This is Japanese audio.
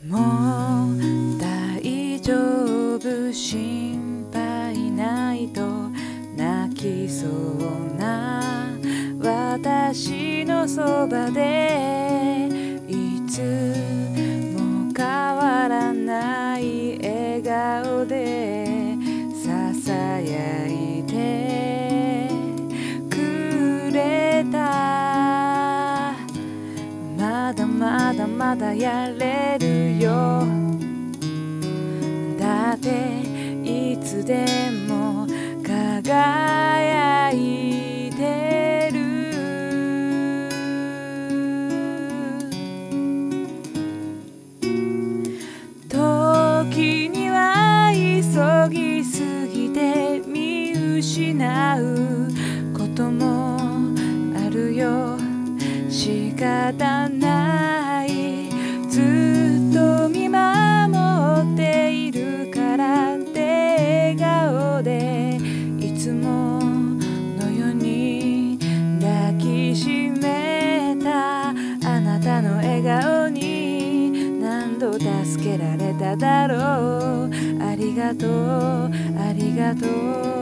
もう大丈夫、心配ないと泣きそうな私のそばで、いつも変わらない笑顔でささやいてくれた。まだまだまだやれるよ、だっていつでも輝いてる。時には急ぎすぎて見失うこともあるよ。仕方ない、ずっと見守っているからって笑顔でいつものように抱きしめた。あなたの笑顔に何度助けられただろう。ありがとう、ありがとう。